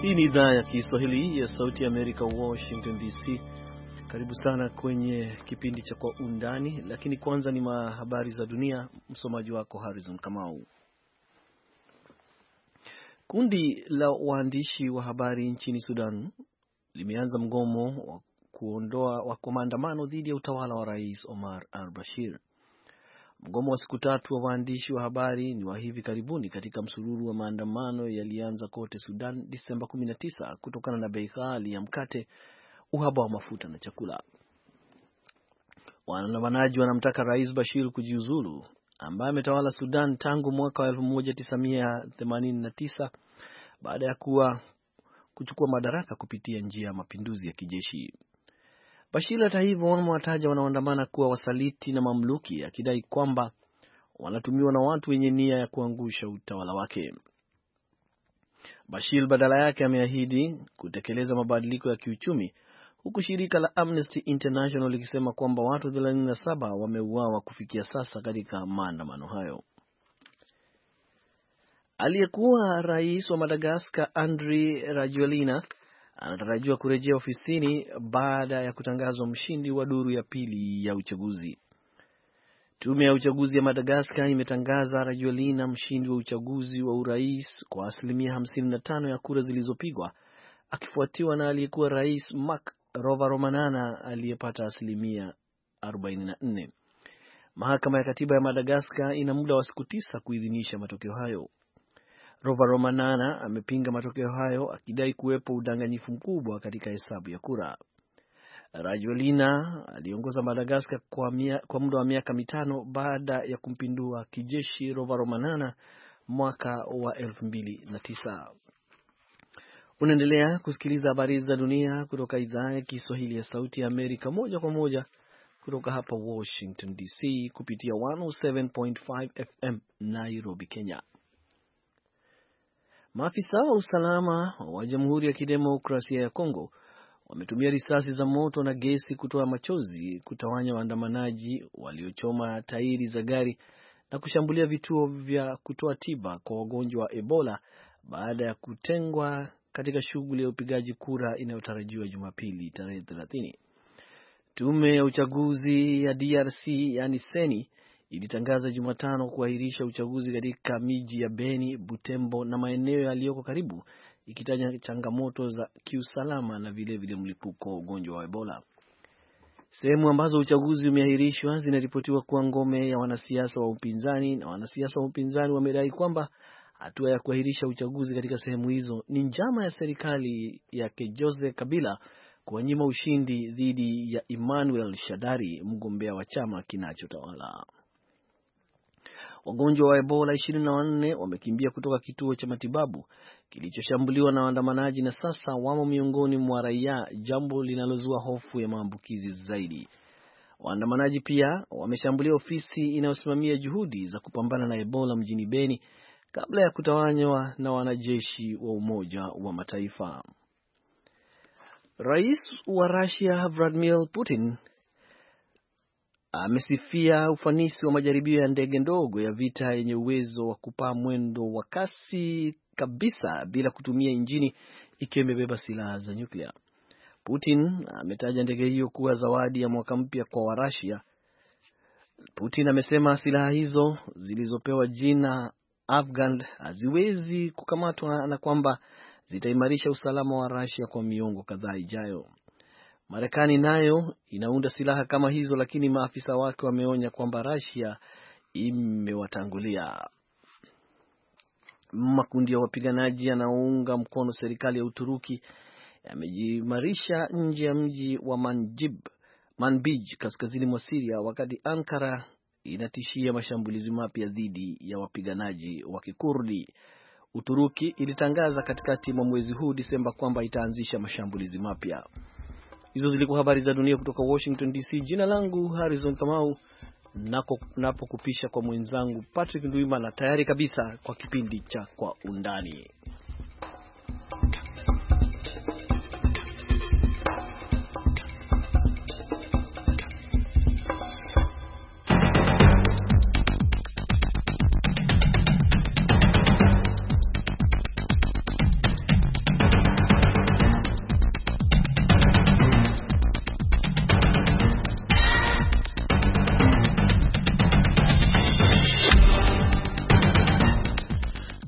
Hii ni idhaa ya Kiswahili ya Sauti ya Amerika, Washington DC. Karibu sana kwenye kipindi cha Kwa Undani, lakini kwanza ni habari za dunia. Msomaji wako Harrison Kamau. Kundi la waandishi wa habari nchini Sudan limeanza mgomo wa maandamano dhidi ya utawala wa Rais Omar al-Bashir. Mgomo wa siku tatu wa waandishi wa habari ni wa hivi karibuni katika msururu wa maandamano yalianza kote Sudan Disemba 19 kutokana na bei ghali ya mkate, uhaba wa mafuta na chakula. Waandamanaji wanamtaka Rais Bashir kujiuzulu, ambaye ametawala Sudan tangu mwaka wa 1989 baada ya kuchukua madaraka kupitia njia ya mapinduzi ya kijeshi. Bashir hata hivyo wamewataja wanaoandamana kuwa wasaliti na mamluki, akidai kwamba wanatumiwa na watu wenye nia ya kuangusha utawala wake. Bashir badala yake ameahidi kutekeleza mabadiliko ya kiuchumi, huku shirika la Amnesty International likisema kwamba watu 37 wameuawa kufikia sasa katika maandamano hayo. Aliyekuwa rais wa Madagascar Andry Rajoelina anatarajiwa kurejea ofisini baada ya kutangazwa mshindi wa duru ya pili ya uchaguzi. Tume ya uchaguzi ya Madagascar imetangaza Rajoelina mshindi wa uchaguzi wa urais kwa 55% ya kura zilizopigwa, akifuatiwa na aliyekuwa rais Marc Rovalomanana aliyepata 44%. Mahakama ya katiba ya Madagascar ina muda wa siku 9 kuidhinisha matokeo hayo. Rovalomanana amepinga matokeo hayo akidai kuwepo udanganyifu mkubwa katika hesabu ya kura. Rajoelina aliongoza Madagascar kwa muda wa miaka 5 baada ya kumpindua kijeshi Rovalomanana mwaka wa 2009. Unaendelea kusikiliza habari za dunia kutoka idhaa ya Kiswahili ya Sauti ya Amerika moja kwa moja kutoka hapa Washington DC kupitia 107.5 FM Nairobi, Kenya. Maafisa wa usalama wa Jamhuri ya Kidemokrasia ya Kongo wametumia risasi za moto na gesi kutoa machozi kutawanya waandamanaji waliochoma tairi za gari na kushambulia vituo vya kutoa tiba kwa wagonjwa wa Ebola baada ya kutengwa katika shughuli ya upigaji kura inayotarajiwa Jumapili tarehe 30. Tume ya uchaguzi ya DRC yani Seni ilitangaza Jumatano kuahirisha uchaguzi katika miji ya Beni, Butembo na maeneo yaliyoko karibu, ikitaja changamoto za kiusalama na vile mlipuko wa ugonjwa wa Ebola. Sehemu ambazo uchaguzi umeahirishwa zinaripotiwa kuwa ngome ya wanasiasa wa upinzani, na wanasiasa wa upinzani wamedai kwamba hatua ya kuahirisha uchaguzi katika sehemu hizo ni njama ya serikali yake Joseph Kabila kuwanyima ushindi dhidi ya Emmanuel Shadari, mgombea wa chama kinachotawala. Wagonjwa wa Ebola 24 wamekimbia kutoka kituo cha matibabu kilichoshambuliwa na waandamanaji na sasa wamo miongoni mwa raia, jambo linalozua hofu ya maambukizi zaidi. Waandamanaji pia wameshambulia ofisi inayosimamia juhudi za kupambana na Ebola mjini Beni kabla ya kutawanywa na wanajeshi wa Umoja wa Mataifa. Rais wa Russia Vladimir Putin amesifia ufanisi wa majaribio ya ndege ndogo ya vita yenye uwezo wa kupaa mwendo wa kasi kabisa bila kutumia injini, ikiwa imebeba silaha za nyuklia. Putin ametaja ndege hiyo kuwa zawadi ya mwaka mpya kwa Warusia. Putin amesema silaha hizo zilizopewa jina Afghan haziwezi kukamatwa na kwamba zitaimarisha usalama wa Russia kwa miongo kadhaa ijayo. Marekani nayo inaunda silaha kama hizo, lakini maafisa wake wameonya kwamba Russia imewatangulia. Makundi ya wapiganaji yanaounga mkono serikali ya Uturuki yamejimarisha nje ya mji wa Manbij kaskazini mwa Syria, wakati Ankara inatishia mashambulizi mapya dhidi ya wapiganaji wa Kikurdi. Uturuki ilitangaza katikati mwa mwezi huu Disemba kwamba itaanzisha mashambulizi mapya. Hizo zilikuwa habari za dunia kutoka Washington DC. Jina langu Harrison Kamau, napo kupisha kwa mwenzangu Patrick Nduimana, tayari kabisa kwa kipindi cha Kwa Undani.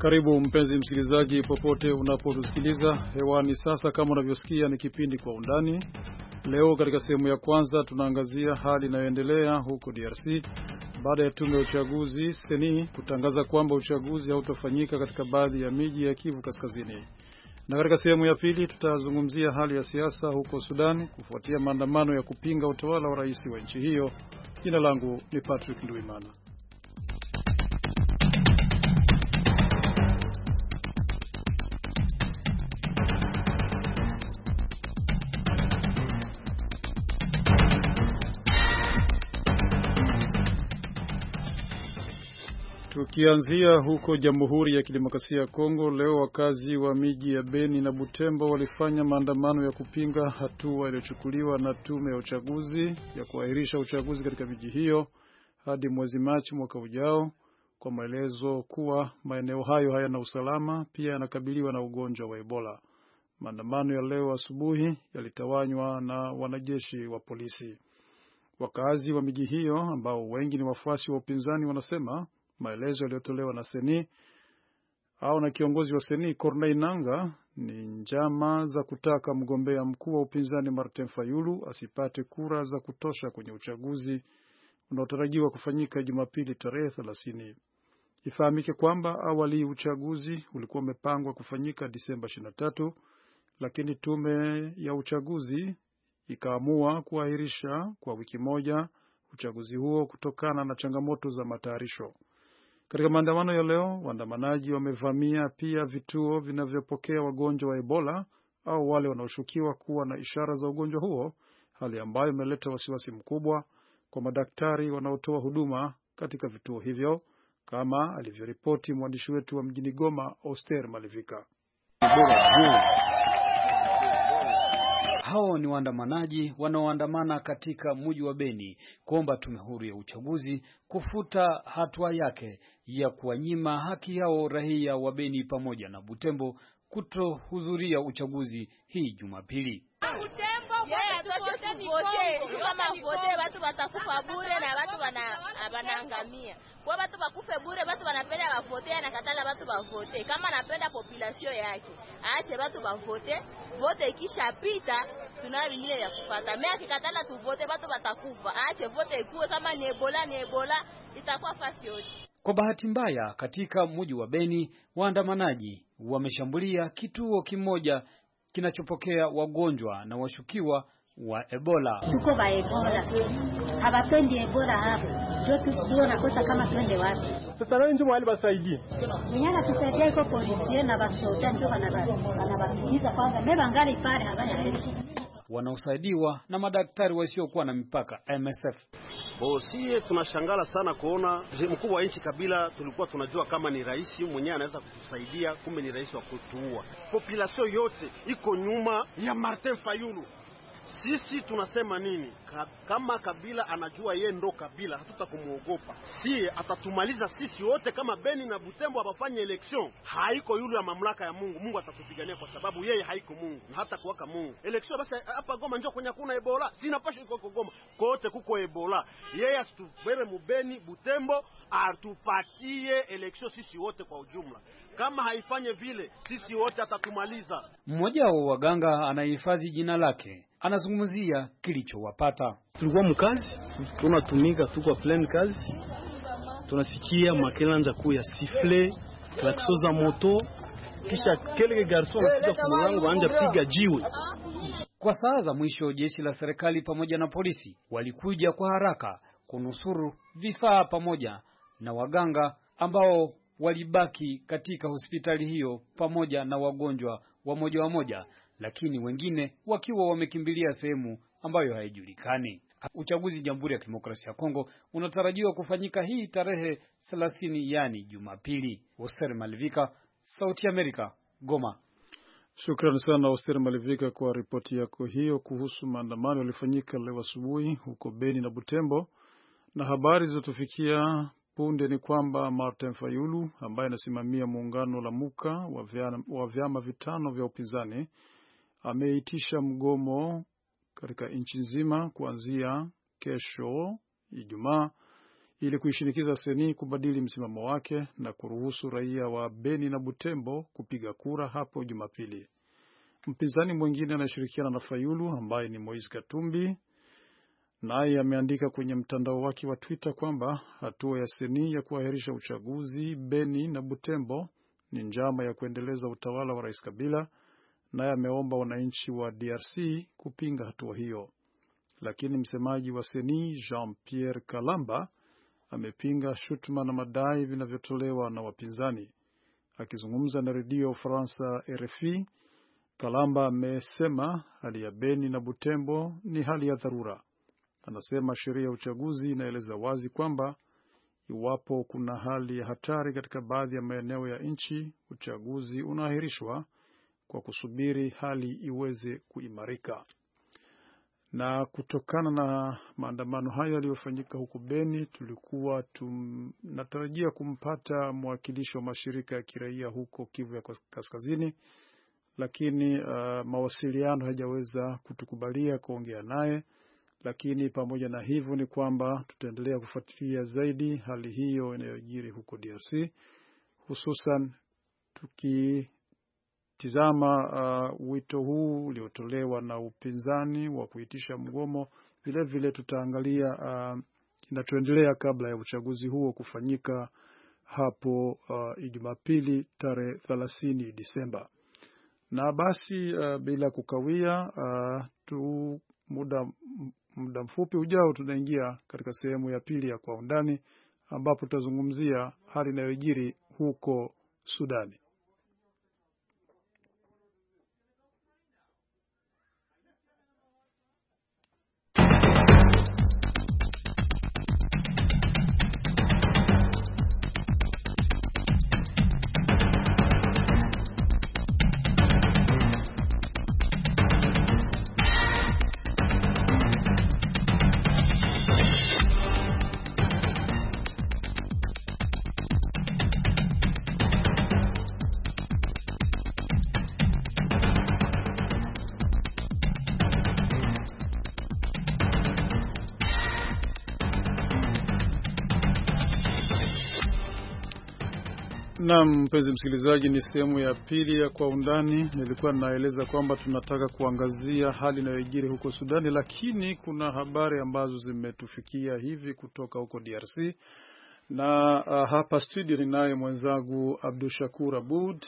Karibu mpenzi msikilizaji popote unapotusikiliza hewani sasa. Kama unavyosikia ni kipindi Kwa Undani. Leo katika sehemu ya kwanza tunaangazia hali inayoendelea huko DRC baada ya tume ya uchaguzi seni kutangaza kwamba uchaguzi hautafanyika katika baadhi ya miji ya Kivu Kaskazini. Na katika sehemu ya pili tutazungumzia hali ya siasa huko Sudan kufuatia maandamano ya kupinga utawala wa rais wa nchi hiyo. Jina langu ni Patrick Nduimana. Tukianzia huko Jamhuri ya Kidemokrasia ya Kongo, leo wakazi wa miji ya Beni na Butembo walifanya maandamano ya kupinga hatua iliyochukuliwa na tume ya uchaguzi ya kuahirisha uchaguzi katika miji hiyo hadi mwezi Machi mwaka ujao, kwa maelezo kuwa maeneo hayo hayana usalama, pia yanakabiliwa na ugonjwa wa Ebola. Maandamano ya leo asubuhi yalitawanywa na wanajeshi wa polisi. Wakazi wa miji hiyo ambao wengi ni wafuasi wa upinzani wanasema maelezo yaliyotolewa na seni au na kiongozi wa seni Corneille Nangaa ni njama za kutaka mgombea mkuu wa upinzani Martin Fayulu asipate kura za kutosha kwenye uchaguzi unaotarajiwa kufanyika Jumapili tarehe 30. Ifahamike kwamba awali uchaguzi ulikuwa umepangwa kufanyika Disemba 23, lakini tume ya uchaguzi ikaamua kuahirisha kwa wiki moja uchaguzi huo kutokana na changamoto za matayarisho. Katika maandamano ya leo, waandamanaji wamevamia pia vituo vinavyopokea wagonjwa wa Ebola au wale wanaoshukiwa kuwa na ishara za ugonjwa huo, hali ambayo imeleta wasiwasi mkubwa kwa madaktari wanaotoa huduma katika vituo hivyo, kama alivyoripoti mwandishi wetu wa mjini Goma, Oster Malivika. Hao ni waandamanaji wanaoandamana katika mji wa Beni kuomba tume huru ya uchaguzi kufuta hatua yake ya kuwanyima haki yao raia wa Beni pamoja na Butembo kutohudhuria uchaguzi hii Jumapili. Watu watakufa bure na watu wanaangamia. Kwa watu wakufe bure, watu wanapenda wavote na katala watu wavote. Kama anapenda population yake, aache watu wavote. Vote ikishapita tunao vingine ya kufuata. Mimi akikatala tu vote watu watakufa. Aache vote ikuwe kama ni Ebola itakuwa fasi yote. Kwa bahati mbaya katika mji wa Beni, waandamanaji wameshambulia kituo kimoja kinachopokea wagonjwa na washukiwa wa Ebola. Tuko ba Ebola. Hawapendi Ebola hapo. Ndio nakosa kama twende wapi. Sasa nani ndio wale basaidie? Mnyana tusaidia iko polisi na basoda ndio wanabakiza kwamba meba ngali pale habana heri. Wanaosaidiwa na madaktari wasiokuwa na mipaka MSF. Sie tunashangala sana kuona mkuu wa nchi Kabila, tulikuwa tunajua kama ni rais mwenyewe anaweza kutusaidia, kumbe ni rais wa kutuua. Population yote iko nyuma ya Martin Fayulu. Sisi tunasema nini? Kama Kabila anajua yeye ndo Kabila, hatutakumuogopa. Sie atatumaliza sisi wote. Kama Beni na Butembo hapafanye election, haiko yule ya mamlaka ya Mungu. Mungu atatupigania kwa sababu yeye haiko Mungu na hata kuwaka Mungu. Election basi hapa Goma njoo kwenye kuna Ebola. Sina pasha iko Goma. Kote kuko Ebola. Yeye asitubere mubeni Butembo, atupatie election sisi wote kwa ujumla. Kama haifanye vile, sisi wote atatumaliza. Mmoja wa waganga anahifadhi jina lake anazungumzia kilichowapata. Tulikuwa mkazi, tunatumika tuko plan kazi. Tunasikia makelanja kuu ya sifle, klaksoza moto, kisha kelele garson kutoka kwa mlango anja piga jiwe. Kwa saa za mwisho jeshi la serikali pamoja na polisi walikuja kwa haraka kunusuru vifaa pamoja na waganga ambao walibaki katika hospitali hiyo pamoja na wagonjwa wa moja, lakini wengine wakiwa wamekimbilia sehemu ambayo haijulikani. Uchaguzi Jamhuri ya Kidemokrasia ya Kongo unatarajiwa kufanyika hii tarehe 30, yani Jumapili. Oser Malivika, Sauti ya Amerika, Goma. Shukrani sana Oser Malivika kwa ripoti yako hiyo kuhusu maandamano yaliyofanyika leo asubuhi huko Beni na Butembo. Na habari zilizotufikia punde ni kwamba Martin Fayulu ambaye anasimamia muungano la Muka wa vyama vitano vya upinzani ameitisha mgomo katika nchi nzima kuanzia kesho Ijumaa ili kuishinikiza Seni kubadili msimamo wake na kuruhusu raia wa Beni na Butembo kupiga kura hapo Jumapili. Mpinzani mwingine anayeshirikiana na Fayulu ambaye ni Moise Katumbi naye ameandika kwenye mtandao wake wa Twitter kwamba hatua ya Seni ya kuahirisha uchaguzi Beni na Butembo ni njama ya kuendeleza utawala wa Rais Kabila, naye ameomba wananchi wa DRC kupinga hatua hiyo. Lakini msemaji wa Seni Jean-Pierre Kalamba amepinga shutuma na madai vinavyotolewa na wapinzani. Akizungumza na redio Faransa RFI, Kalamba amesema hali ya Beni na Butembo ni hali ya dharura. Anasema sheria ya uchaguzi inaeleza wazi kwamba iwapo kuna hali ya hatari katika baadhi ya maeneo ya nchi, uchaguzi unaahirishwa kwa kusubiri hali iweze kuimarika. Na kutokana na maandamano hayo yaliyofanyika huko Beni, tulikuwa tunatarajia kumpata mwakilishi wa mashirika ya kiraia huko Kivu ya Kaskazini, lakini mawasiliano hajaweza kutukubalia kuongea naye. Lakini pamoja na hivyo ni kwamba tutaendelea kufuatilia zaidi hali hiyo inayojiri huko DRC, hususan tukitizama wito huu uliotolewa na upinzani wa kuitisha mgomo. Vile vile tutaangalia kinachoendelea kabla ya uchaguzi huo kufanyika hapo Jumapili tarehe 30 Disemba. Na basi bila kukawia, muda mfupi ujao tunaingia katika sehemu ya pili ya Kwa Undani, ambapo tutazungumzia hali inayojiri huko Sudani. Naam, mpenzi msikilizaji, ni sehemu ya pili ya Kwa Undani. Nilikuwa naeleza kwamba tunataka kuangazia hali inayojiri huko Sudani, lakini kuna habari ambazo zimetufikia hivi kutoka huko DRC. Na hapa studio ninaye mwenzangu Abdul Shakur Abud.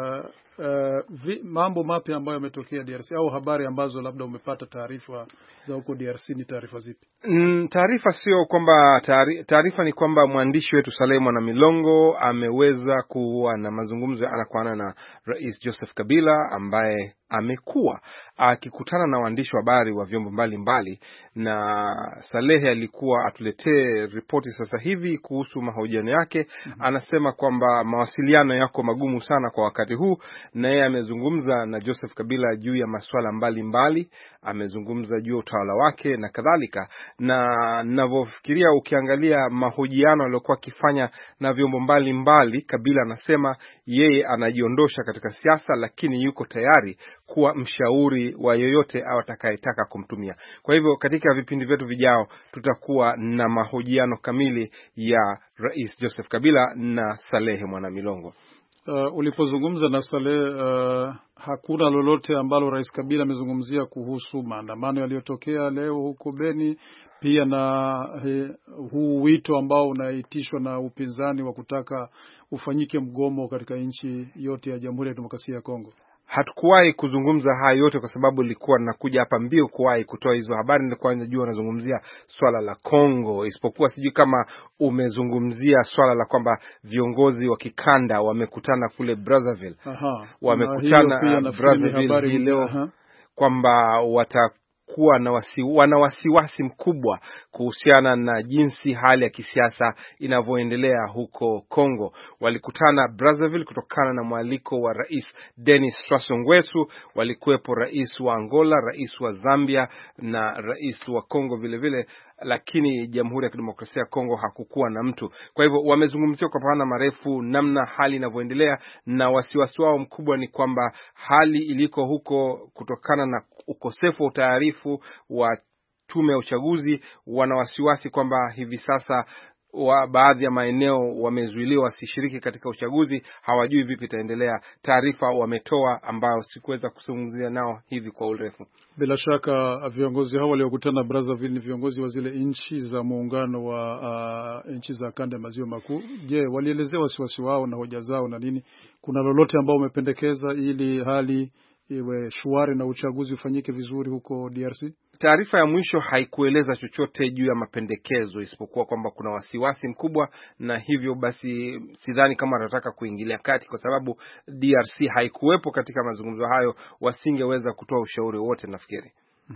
Mambo mapya ambayo yametokea DRC au habari ambazo labda umepata taarifa za huko DRC ni taarifa zipi? Taarifa sio kwamba taarifa ni kwamba mwandishi wetu Saleh Mwanamilongo ameweza kuwa na mazungumzo ana kwa ana na Rais Joseph Kabila, ambaye amekuwa akikutana na waandishi wa habari wa vyombo mbalimbali, na Saleh alikuwa atuletee ripoti sasa hivi kuhusu mahojiano yake. Anasema kwamba mawasiliano yako magumu sana kwa wakati huu, na yeye amezungumza na Joseph Kabila juu ya masuala mbalimbali, amezungumza juu ya utawala wake na kadhalika. Na ninavyofikiria, ukiangalia mahojiano aliyokuwa akifanya na vyombo mbalimbali, Kabila anasema yeye anajiondosha katika siasa, lakini yuko tayari kuwa mshauri wa yoyote au atakayetaka kumtumia. Kwa hivyo katika vipindi vyetu vijao tutakuwa na mahojiano kamili ya Rais Joseph Kabila na Saleh Mwanamilongo. Ulipozungumza na Saleh, hakuna lolote ambalo Rais Kabila amezungumzia kuhusu maandamano yaliyotokea leo huko Beni, pia na huu wito ambao unaitishwa na upinzani wa kutaka ufanyike mgomo katika nchi yote ya Jamhuri ya Demokrasia ya Kongo? Hatukuwahi kuzungumza haya yote kwa sababu nilikuwa nakuja hapa mbio kuwahi kutoa hizo habari. Nilikuwa najua nazungumzia swala la Kongo, isipokuwa sijui kama umezungumzia swala la kwamba viongozi wa kikanda wamekutana kule Brazzaville. Wamekutana Brazzaville hii leo kwamba watakuwa wana wasiwasi mkubwa kuhusiana na jinsi hali ya kisiasa inavyoendelea huko Kongo. Walikutana Brazzaville kutokana na mwaliko wa Rais Denis Sassou Nguesso. Walikuwepo rais wa Angola, rais wa Zambia na rais wa Kongo vile vile, lakini Jamhuri ya Kidemokrasia ya Kongo hakukuwa na mtu. Kwa hivyo wamezungumzia kwa mapana marefu namna hali inavyoendelea, na wasiwasi wao mkubwa ni kwamba hali iliko huko kutokana na ukosefu wa utaarifu wa tume ya uchaguzi, wana wasiwasi kwamba hivi sasa wa baadhi ya maeneo wamezuiliwa wasishiriki katika uchaguzi, hawajui vipi itaendelea. Taarifa wametoa ambayo sikuweza kuzungumzia nao hivi kwa urefu. Bila shaka viongozi hao waliokutana Brazzaville ni viongozi wa zile nchi za muungano wa nchi za kanda ya maziwa makuu. Je, walielezea wasiwasi wao na hoja zao na nini? Kuna lolote ambao umependekeza ili hali iwe shwari na uchaguzi ufanyike vizuri huko DRC? Taarifa ya mwisho haikueleza chochote juu ya mapendekezo isipokuwa kwamba kuna wasiwasi mkubwa, na hivyo basi sidhani kama watataka kuingilia kati, kwa sababu DRC haikuwepo katika mazungumzo hayo, wasingeweza kutoa ushauri wote nafikiri.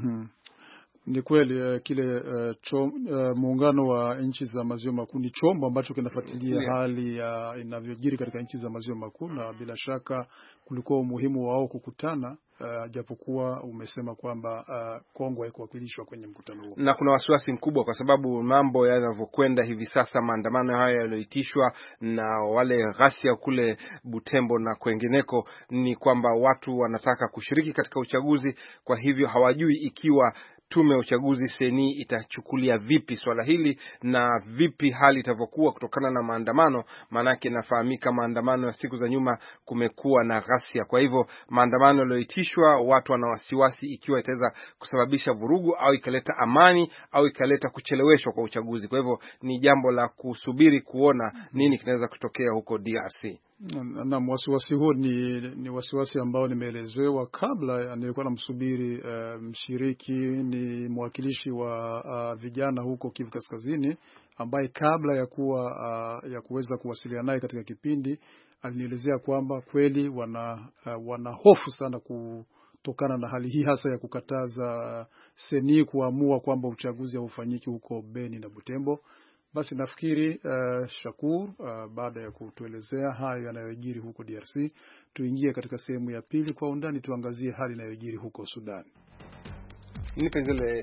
Ni kweli kile muungano wa nchi za maziwa makuu ni chombo ambacho kinafuatilia hali inavyojiri katika nchi za maziwa makuu, na bila shaka kulikuwa umuhimu wao kukutana, japokuwa umesema kwamba Kongo haikuwakilishwa kwenye mkutano huo. Na kuna wasiwasi mkubwa kwa sababu mambo yanavyokwenda hivi sasa, maandamano haya yaliyoitishwa na wale ghasia kule Butembo na kwengineko, ni kwamba watu wanataka kushiriki katika uchaguzi. Kwa hivyo hawajui ikiwa tume ya uchaguzi seni itachukulia vipi swala hili na vipi hali itavyokuwa kutokana na maandamano, manake nafahamika maandamano ya siku za nyuma kumekuwa na ghasia. Kwa hivyo maandamano yaliyoitishwa, watu wana wasiwasi ikiwa itaweza kusababisha vurugu au ikaleta amani au ikaleta kucheleweshwa kwa uchaguzi. Kwa hivyo ni jambo la kusubiri kuona nini kinaweza kutokea huko DRC. Na wasiwasi huo ni wasiwasi ambao nimeelezewa kabla. Nilikuwa namsubiri mshiriki, ni mwakilishi wa vijana huko Kivu Kaskazini, ambaye kabla ya kuweza kuwasiliana naye katika kipindi alinielezea kwamba kweli wana hofu sana kutokana na hali hii, hasa ya kukataza seni kuamua kwamba uchaguzi haufanyiki huko Beni na Butembo. Basi nafikiri Shakur, baada ya kutuelezea hayo yanayojiri huko DRC, tuingie katika sehemu ya pili kwa undani, tuangazie hali inayojiri huko Sudan. Nipe zile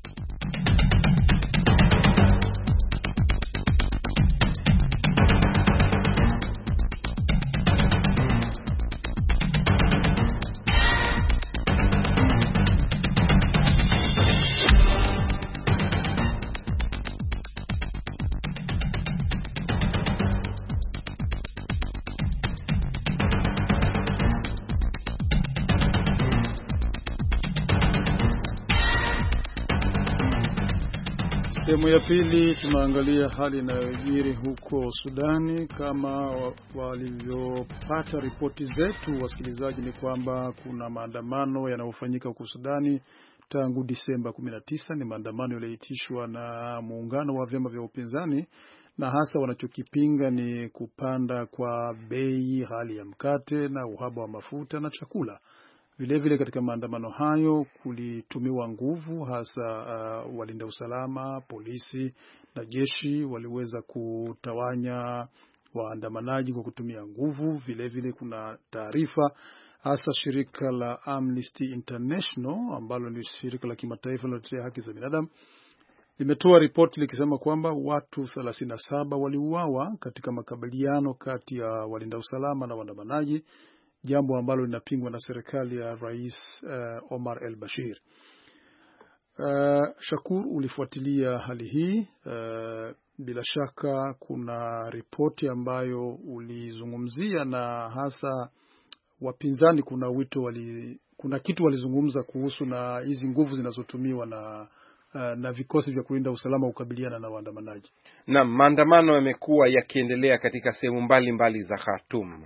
sehemu ya pili tunaangalia hali inayojiri huko Sudani. Kama walivyopata ripoti zetu wasikilizaji, ni kwamba kuna maandamano yanayofanyika huko Sudani tangu Disemba 19. Ni maandamano yaliyoitishwa na muungano wa vyama vya upinzani, na hasa wanachokipinga ni kupanda kwa bei, hali ya mkate na uhaba wa mafuta na chakula. Vilevile katika maandamano hayo kulitumiwa nguvu, hasa walinda usalama, polisi na jeshi waliweza kutawanya waandamanaji kwa kutumia nguvu. Vilevile kuna taarifa, hasa shirika la Amnesty International ambalo ni shirika la kimataifa linalotetea haki za binadamu, limetoa ripoti likisema kwamba watu 37 waliuawa katika makabiliano kati ya walinda usalama na waandamanaji, jambo ambalo linapingwa na serikali ya Rais Omar el-Bashir. Shakur, ulifuatilia hali hii. Bila shaka kuna ripoti ambayo ulizungumzia, na hasa wapinzani kuna kitu walizungumza kuhusu na hizi nguvu zinazotumiwa na vikosi vya kulinda usalama kukabiliana na waandamanaji. Na maandamano yamekuwa yakiendelea katika sehemu mbalimbali za Khartoum.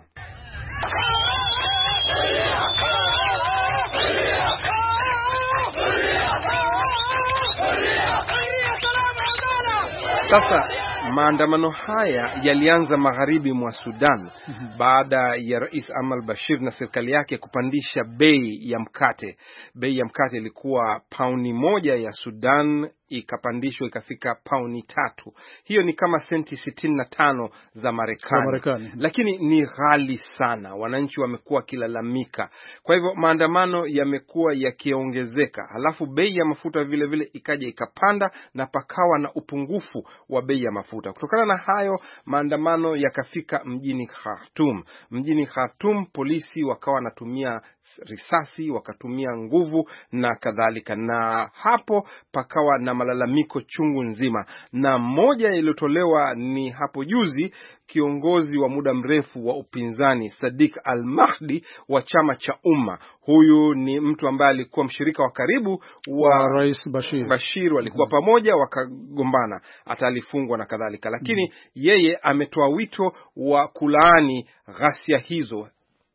Sasa maandamano haya yalianza magharibi mwa Sudan baada ya Rais Omar Bashir na serikali yake kupandisha bei ya mkate. Bei ya mkate ilikuwa pauni 1 ya Sudan, ikapandishwa ikafika pauni 3. Hiyo ni kama senti 65 za Marekani. Lakini ni ghali sana. Wananchi wamekuwa wakilalamika. Kwa hivyo maandamano yamekuwa yakiongezeka. Halafu bei ya mafuta vile vile ikaja ikapanda, na pakawa na upungufu wa bei ya mafuta. Kutokana na hayo maandamano yakafika mjini Khartoum. Mjini Khartoum polisi wakawa wanatumia risasi, wakatumia nguvu na kadhalika, na hapo pakawa na malalamiko chungu nzima. Na moja iliyotolewa ni hapo juzi, kiongozi wa muda mrefu wa upinzani Sadiq Al-Mahdi wa chama cha Umma. Huyu ni mtu ambaye alikuwa mshirika wa karibu wa Rais Bashir. Walikuwa pamoja, wakagombana, hata alifungwa na kadhalika, lakini yeye ametoa wito wa kulaani ghasia hizo.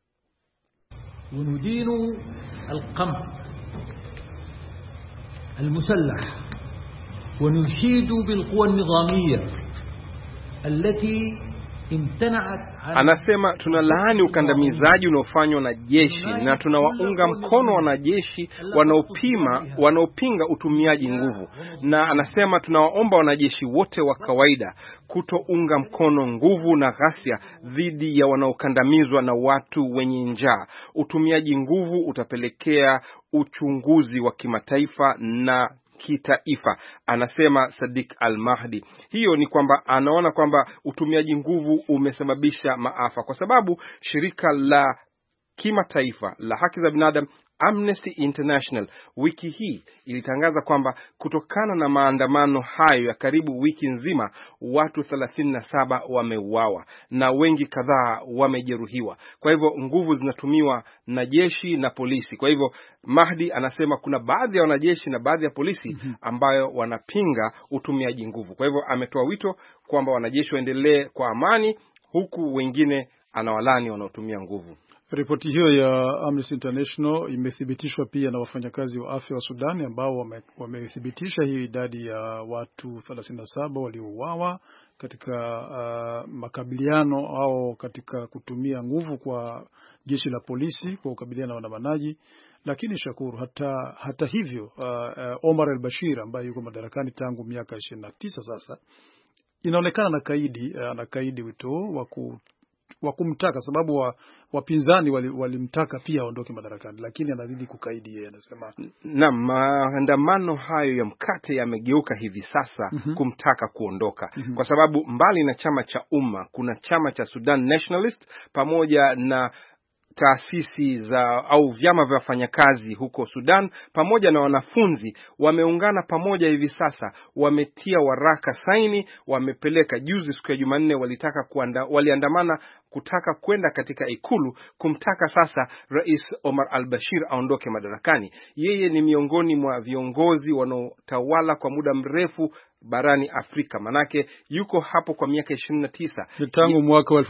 وندين القمع المسلح ونشيد بالقوى النظامية التي امتنعت. Anasema tunalaani ukandamizaji unaofanywa na jeshi na tunawaunga mkono wanajeshi wanaopinga utumiaji nguvu, na anasema tunawaomba wanajeshi wote wa kawaida kutounga mkono nguvu na ghasia dhidi ya wanaokandamizwa na watu wenye njaa. Utumiaji nguvu utapelekea uchunguzi wa kimataifa na kitaifa, anasema Sadiq Al-Mahdi. Hiyo ni kwamba anaona kwamba utumiaji nguvu umesababisha maafa, kwa sababu shirika la kimataifa la haki za binadamu Amnesty International wiki hii ilitangaza kwamba kutokana na maandamano hayo ya karibu wiki nzima, watu 37 wameuawa na wengi kadhaa wamejeruhiwa. Kwa hivyo nguvu zinatumiwa na jeshi na polisi. Kwa hivyo Mahdi anasema kuna baadhi ya wanajeshi na baadhi ya polisi ambayo wanapinga utumiaji nguvu. Kwa hivyo ametoa wito kwamba wanajeshi waendelee kwa amani, huku wengine anawalani wanaotumia nguvu. Ripoti hiyo ya Amnesty International imethibitishwa pia na wafanyakazi wa afya wa Sudan ambao wamethibitisha hii idadi ya watu 37 waliouawa katika makabiliano au katika kutumia nguvu kwa jeshi la polisi kwa kukabiliana na waandamanaji. Lakini Shakuru, hata hivyo Omar al-Bashir ambaye yuko madarakani tangu miaka 29 sasa, inaonekana anakaidi wito wa kumtaka, sababu wapinzani walimtaka pia aondoke madarakani, lakini anazidi kukaidi yeye. Anasema na maandamano hayo ya mkate yamegeuka hivi sasa kumtaka kuondoka, kwa sababu mbali na chama cha Umma kuna chama cha Sudan Nationalist pamoja na taasisi za au vyama vya wafanyakazi huko Sudan pamoja na wanafunzi wameungana pamoja hivi sasa, wametia waraka saini, wamepeleka juzi siku ya Jumanne, waliandamana kutaka kwenda katika ikulu kumtaka sasa Rais Omar al-Bashir aondoke madarakani. Yeye ni miongoni mwa viongozi wanaotawala kwa muda mrefu barani Afrika, manake yuko hapo kwa miaka 29 tangu mwaka wa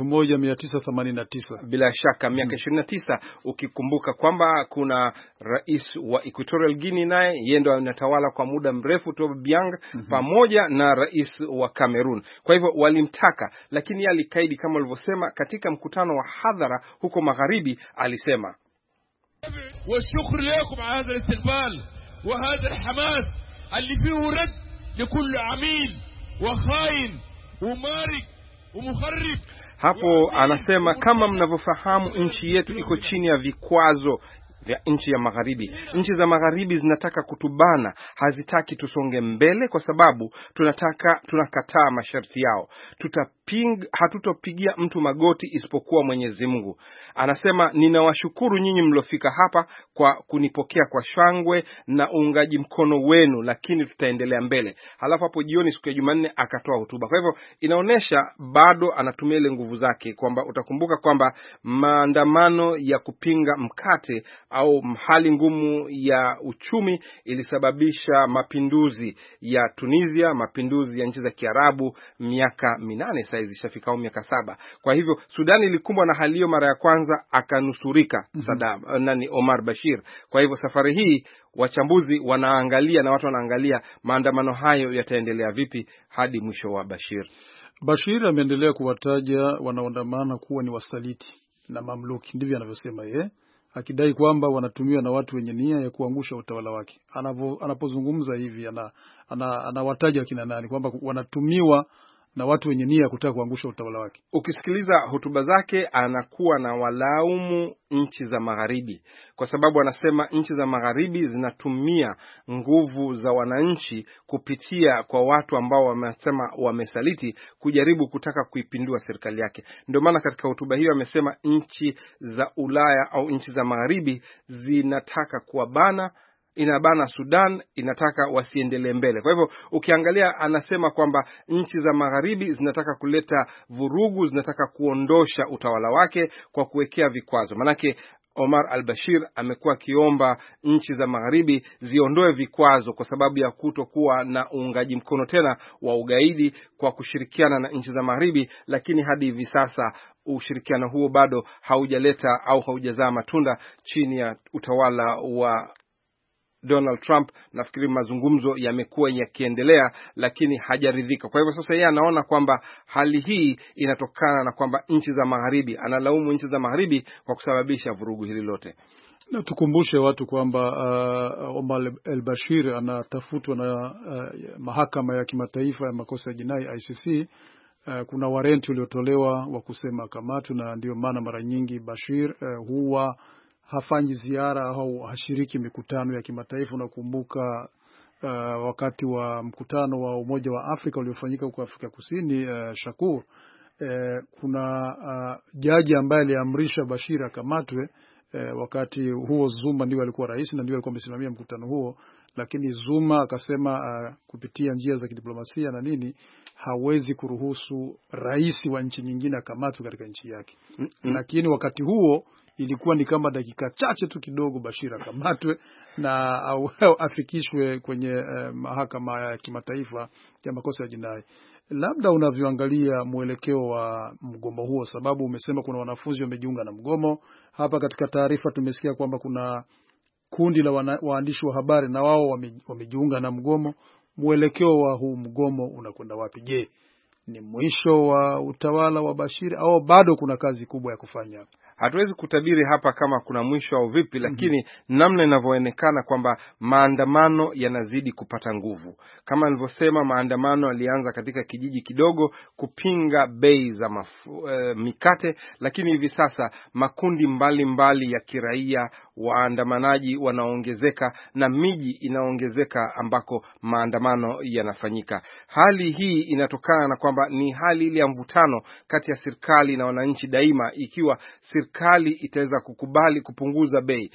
1989. Bila shaka miaka 29, ukikumbuka kwamba kuna rais wa Equatorial Guinea naye yeye ndo anatawala kwa muda mrefu, Tobo Biang, pamoja na rais wa Cameroon. Kwa hivyo walimtaka, lakini yeye alikaidi kama walivyosema katika mkutano wa hadhara huko magharibi. Alisema wa shukru lakum ala hadha al-istiqbal wa hadha al-hamas alli fihi rad likulli amil wa khain wa marik wa mukharrib. Hapo anasema kama mnavyofahamu, nchi yetu iko chini ya vikwazo vya nchi ya magharibi. Nchi za magharibi zinataka kutubana, hazitaki tusonge mbele kwa sababu tunakataa masharti yao. Hatutopigia mtu magoti isipokuwa Mwenyezi Mungu. Anasema ninawashukuru nyinyi mlofika hapa kwa kunipokea kwa shangwe na uungaji mkono wenu, lakini tutaendelea mbele. Halafu hapo jioni siku ya Jumanne akatoa hotuba. Kwa hivyo inaonesha bado anatumia ile nguvu zake, kwamba utakumbuka kwamba maandamano ya kupinga mkate au hali ngumu ya uchumi ilisababisha mapinduzi ya Tunisia, mapinduzi ya nchi za Kiarabu miaka 8 sasa ishafika au miaka 7. Kwa hivyo Sudan ilikumbwa na hali hiyo mara ya kwanza, akanusurika Omar Bashir. Kwa hivyo safari hii wachambuzi wanaangalia na watu wanaangalia maandamano hayo yataendelea vipi hadi mwisho wa Bashir. Bashir ameendelea kuwataja wanaoandamana kuwa ni wasaliti na mamluki, ndivyo anavyosema yeye, akidai kwamba wanatumiwa na watu wenye nia ya kuangusha utawala wake. Anapozungumza hivi anawataja kina nani, kwamba wanatumiwa na watu wenye nia kutaka kuangusha utawala wake. Ukisikiliza hotuba zake anakuwa na walaumu nchi za magharibi, kwa sababu anasema nchi za magharibi zinatumia nguvu za wananchi kupitia kwa watu ambao wamesema wamesaliti kujaribu kutaka kuipindua serikali yake. Ndio maana katika hotuba hiyo amesema nchi za Ulaya au nchi za magharibi zinataka kuwabana, inabana Sudan, inataka wasiendelee mbele. Kwa hivyo ukiangalia anasema kwamba nchi za magharibi zinataka kuleta vurugu, zinataka kuondosha utawala wake kwa kuwekea vikwazo. Manake Omar al-Bashir amekuwa akiomba nchi za magharibi ziondoe vikwazo kwa sababu ya kutokuwa na uungaji mkono tena wa ugaidi kwa kushirikiana na nchi za magharibi, lakini hadi hivi sasa ushirikiano huo bado haujaleta au haujazaa matunda chini ya utawala wa Donald Trump. Nafikiri mazungumzo yamekuwa yakiendelea lakini hajaridhika. Kwa hivyo sasa yeye anaona kwamba hali hii inatokana na kwamba nchi za magharibi, analaumu nchi za magharibi kwa kusababisha vurugu hili lote. Na tukumbushe watu kwamba Omar al-Bashir anatafutwa na mahakama ya kimataifa ya makosa ya jinai ICC. Kuna warenti uliotolewa wa kusema kamatu, na ndio maana mara nyingi Bashir huwa hafanyi ziara au hashiriki mikutano ya kimataifa. Unakumbuka wakati wa mkutano wa Umoja wa Afrika uliofanyika huko Afrika Kusini, Shakur, kuna jaji ambaye aliamrisha Bashir akamatwe. Wakati huo Zuma ndio alikuwa rais na ndio alikuwa amesimamia mkutano huo, lakini Zuma akasema kupitia njia za kidiplomasia na nini hawezi kuruhusu rais wa nchi nyingine akamatwe katika nchi yake. Lakini wakati huo ilikuwa ni kama dakika chache tu kidogo Bashir akamatwe na afikishwe kwenye mahakama ya kimataifa ya makosa ya jinai. Labda unavyoangalia mwelekeo wa mgomo huo, sababu umesema kuna wanafunzi wamejiunga na mgomo. Hapa katika taarifa tumesikia kwamba kuna kundi la waandishi wa habari na wao wamejiunga na mgomo. Mwelekeo wa huu mgomo unakwenda wapi? Je, ni mwisho wa utawala wa Bashir au bado kuna kazi kubwa ya kufanya? Hatuwezi kutabiri hapa kama kuna mwisho au vipi, lakini namna inavyoonekana kwamba maandamano yanazidi kupata nguvu. Kama nilivyosema, maandamano yalianza katika kijiji kidogo kupinga bei za mikate, lakini hivi sasa makundi mbali ya kiraia, waandamanaji wanaongezeka na miji inaongezeka ambako maandamano yanafanyika. Hali hii inatokana na kwamba ni hali ile ya mvutano kati ya serikali na wananchi daima. Ikiwa serikali itaweza kukubali kupunguza bei,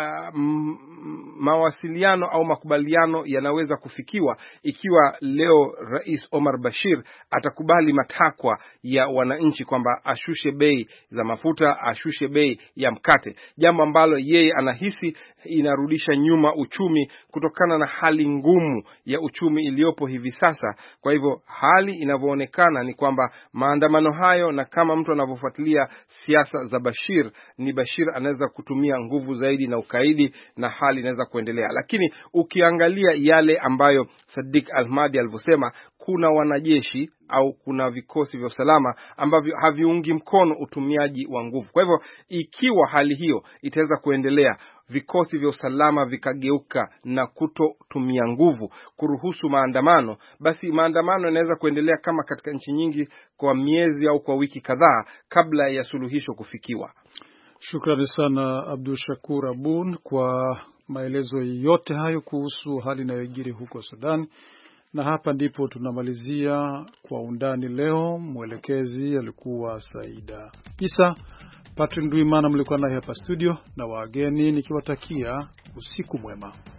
mawasiliano au makubaliano yanaweza kufikiwa ikiwa leo Rais Omar Bashir atakubali matakwa ya wananchi kwamba ashushe bei za mafuta, ashushe bei ya mkate, jambo ambalo yeye anahisi inarudisha nyuma uchumi kutokana na hali ngumu ya uchumi iliyopo hivi sasa. Kwa hivyo hali inavyoonekana ni kwamba maandamano hayo, na kama mtu anavyofuatilia siasa za Bashir, ni Bashir anaweza kutumia nguvu zaidi na ukaidi na hali inaweza kuendelea. Lakini ukiangalia yale ambayo Sadiq Al-Mahdi alivyosema, kuna wanajeshi au kuna vikosi vya usalama ambavyo haviungi mkono utumiaji wa nguvu. Kwa hivyo ikiwa hali hiyo itaweza kuendelea, vikosi vya usalama vikageuka na kutotumia nguvu kuruhusu maandamano, basi maandamano yanaweza kuendelea kama katika nchi nyingi kwa miezi au kwa wiki kadhaa kabla ya suluhisho kufikiwa. Shukrani sana Abdul Shakur Abun kwa maelezo yote hayo kuhusu hali inayojiri huko Sudan. Na hapa ndipo tunamalizia Kwa Undani leo. Mwelekezi alikuwa Saida Isa. Patrick Ndwimana mlikuwa naye hapa studio, na wageni nikiwatakia usiku mwema.